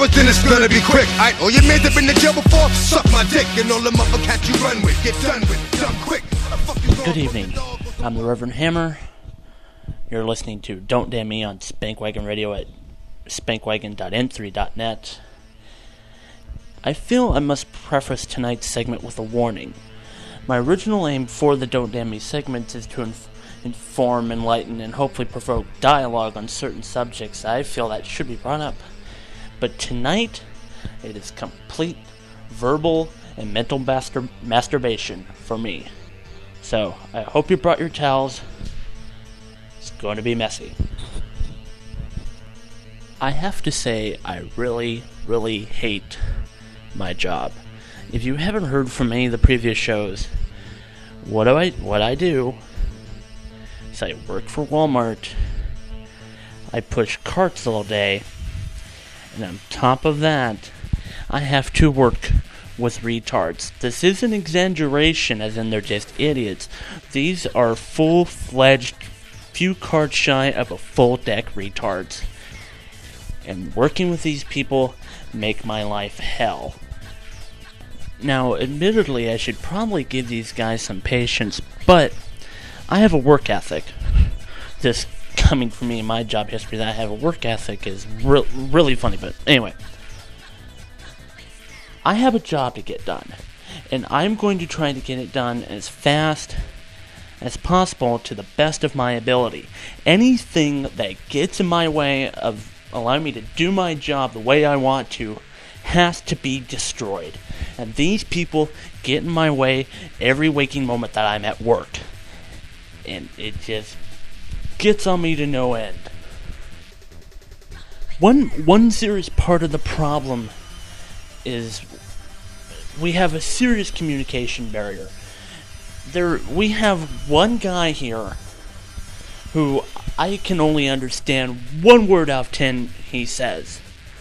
hours, then it's gonna be quick. Aight, all your mates have been to jail before, suck my dick. And all the motherfuckers you run with, get done with, done quick. Good evening, I'm the Reverend Hammer. You're listening to Don't Damn Me on Spankwagon Radio at spankwagon.n3.net. I feel I must preface tonight's segment with a warning. My original aim for the Don't Damn Me segment is to inform, enlighten, and hopefully provoke dialogue on certain subjects I feel that should be brought up. But tonight, it is complete verbal and mental masturbation for me. So, I hope you brought your towels. It's going to be messy. I have to say, I really, really hate my job. If you haven't heard from any of the previous shows, what I do is I work for Walmart. I push carts all day, and on top of that, I have to work with retards. This is an exaggeration, as in they're just idiots. These are full-fledged, few cards shy of a full-deck retards. And working with these people make my life hell. Now, admittedly, I should probably give these guys some patience, but I have a work ethic. This coming from me in my job history, that I have a work ethic is really funny, but anyway. I have a job to get done, and I'm going to try to get it done as fast as possible to the best of my ability. Anything that gets in my way of allowing me to do my job the way I want to has to be destroyed. And these people get in my way every waking moment that I'm at work. And it just gets on me to no end. One serious part of the problem is we have a serious communication barrier. We have one guy here who I can only understand one word out of 10 he says.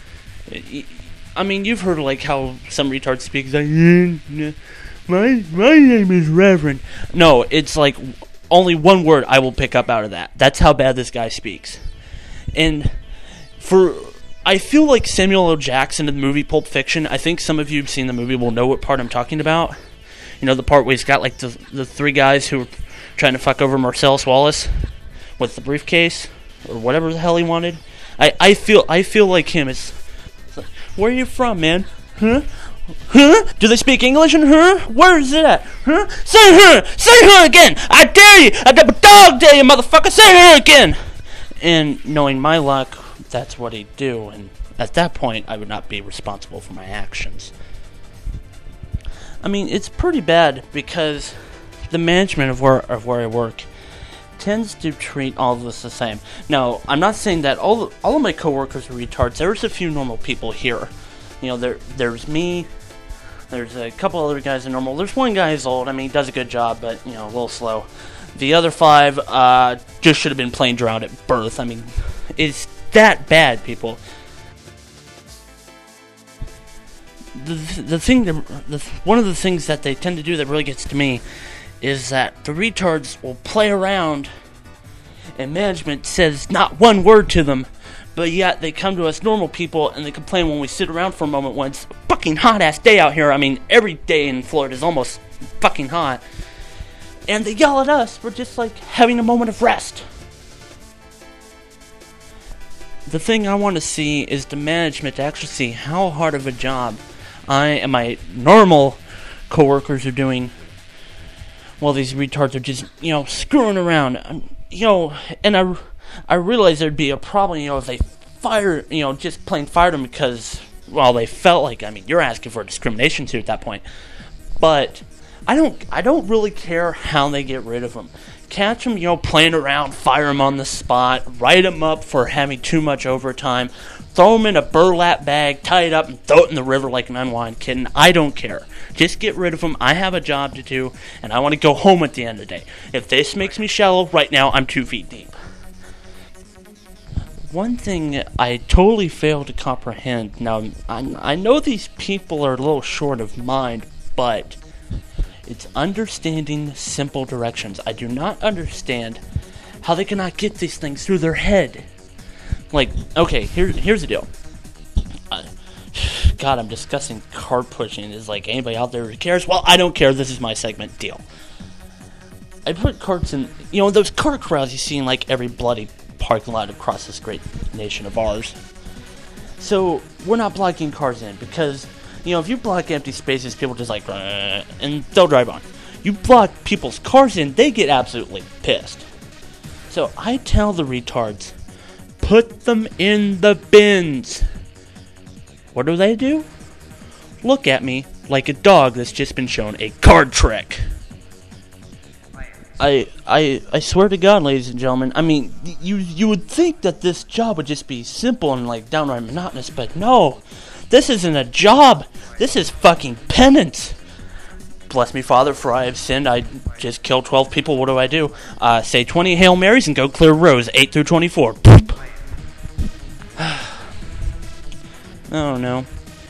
I mean, you've heard like how some retards speak like, my name is Reverend. No, it's like only one word I will pick up out of that. That's how bad this guy speaks. And I feel like Samuel L. Jackson in the movie Pulp Fiction. I think some of you who've seen the movie will know what part I'm talking about. You know, the part where he's got like the three guys who are trying to fuck over Marcellus Wallace with the briefcase or whatever the hell he wanted. I feel like him. It's like, where are you from, man? Huh? Do they speak English in her? Where is it at? Huh? Say her again! I dare you! I double dog dare you, motherfucker! Say her again! And knowing my luck, that's what he'd do, and at that point, I would not be responsible for my actions. I mean, it's pretty bad because the management of where I work tends to treat all of us the same. Now, I'm not saying that all of my coworkers are retards. There's a few normal people here. You know, there's me. There's a couple other guys that are normal. There's one guy who's old. I mean, he does a good job, but, you know, a little slow. The other five just should have been plain drowned at birth. I mean, it's that bad, people. One of the things that they tend to do that really gets to me is that the retards will play around and management says not one word to them, but yet they come to us normal people and they complain when we sit around for a moment when it's a fucking hot-ass day out here. I mean, every day in Florida is almost fucking hot. And they yell at us for just, like, having a moment of rest. The thing I want to see is the management to actually see how hard of a job I and my normal coworkers are doing while these retards are just, you know, screwing around. You know, and I realize there'd be a problem, you know, if they just plain fired them because, well, they felt like, I mean, you're asking for discrimination suit at that point. But I don't really care how they get rid of them. Catch them, you know, playing around, fire them on the spot, write them up for having too much overtime, throw them in a burlap bag, tie it up, and throw it in the river like an unwanted kitten. I don't care. Just get rid of them. I have a job to do, and I want to go home at the end of the day. If this makes me shallow, right now I'm 2 feet deep. One thing I totally fail to comprehend, now I know these people are a little short of mind, but it's understanding simple directions. I do not understand how they cannot get these things through their head. Like, okay, here's the deal. God, I'm discussing car pushing. Is like anybody out there who cares? Well, I don't care. This is my segment. Deal. I put carts in, those car crowds you see in like every bloody parking lot across this great nation of ours. So we're not blocking cars in because, if you block empty spaces, people just like, and they'll drive on. You block people's cars in, they get absolutely pissed. So I tell the retards, put them in the bins. What do? Look at me like a dog that's just been shown a card trick. I swear to God, ladies and gentlemen, I mean, you would think that this job would just be simple and, like, downright monotonous, but no. This isn't a job. This is fucking penance. Bless me, Father, for I have sinned. I just killed 12 people. What do? Say 20 Hail Marys and go clear rows, 8 through 24. Oh, no.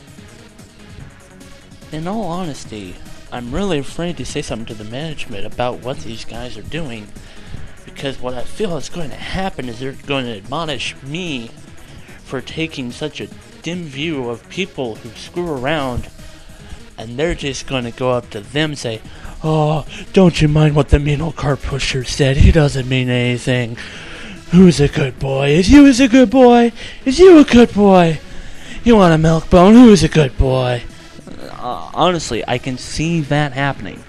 In all honesty, I'm really afraid to say something to the management about what these guys are doing, because what I feel is going to happen is they're going to admonish me for taking such a dim view of people who screw around, and they're just going to go up to them and say, "Oh, don't you mind what the mean old car pusher said? He doesn't mean anything. Who's a good boy? Is you a good boy? Is you a good boy? You want a milk bone? Who's a good boy?" Honestly, I can see that happening.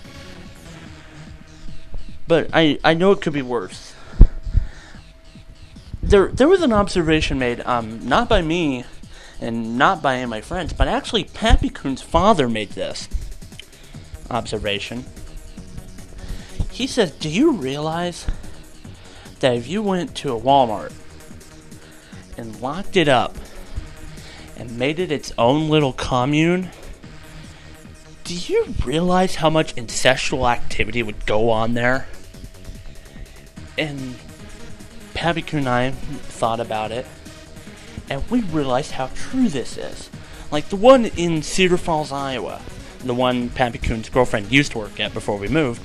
But I know it could be worse. There was an observation made, not by me and not by any of my friends, but actually Pappy Coon's father made this observation. He says, do you realize that if you went to a Walmart and locked it up and made it its own little commune, do you realize how much incestual activity would go on there? And Pappy Coon and I thought about it, and we realized how true this is. Like the one in Cedar Falls, Iowa, the one Pappy Coon's girlfriend used to work at before we moved.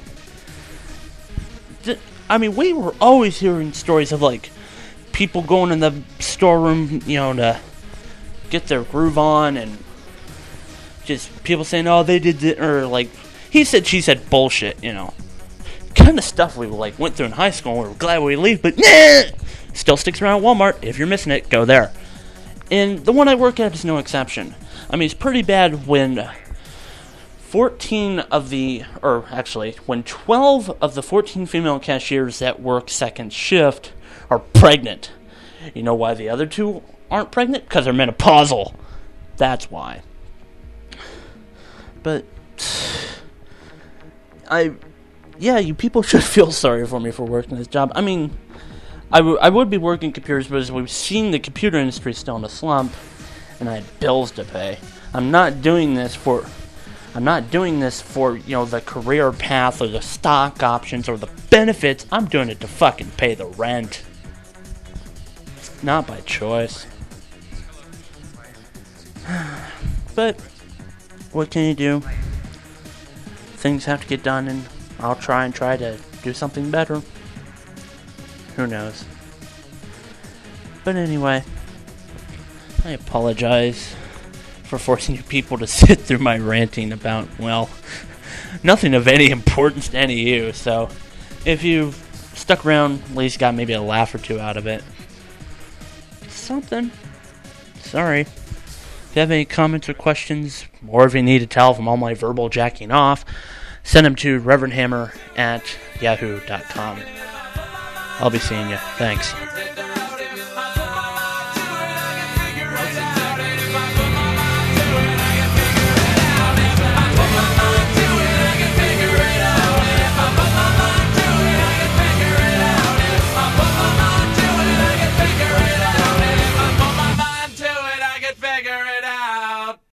I mean, we were always hearing stories of, like, people going in the storeroom, to get their groove on, and just people saying, "Oh, they did it," or like he said, she said, bullshit, kind of stuff we like went through in high school. And we were glad we leave, but still sticks around at Walmart. If you're missing it, go there. And the one I work at is no exception. I mean, it's pretty bad when 12 of the 14 female cashiers that work second shift are pregnant. You know why the other two aren't pregnant? Because they're menopausal. That's why. But you people should feel sorry for me for working this job. I mean, I would be working computers, but as we've seen, the computer industry is still in a slump, and I had bills to pay. I'm not doing this for the career path or the stock options or the benefits. I'm doing it to fucking pay the rent. It's not by choice. But what can you do? Things have to get done, and I'll try to do something better. Who knows? But anyway, I apologize for forcing you people to sit through my ranting about, well, nothing of any importance to any of you. So, if you've stuck around, at least got maybe a laugh or two out of it. Something. Sorry. If you have any comments or questions, or if you need to tell from all my verbal jacking off, send them to reverendhammer@yahoo.com. I'll be seeing you. Thanks.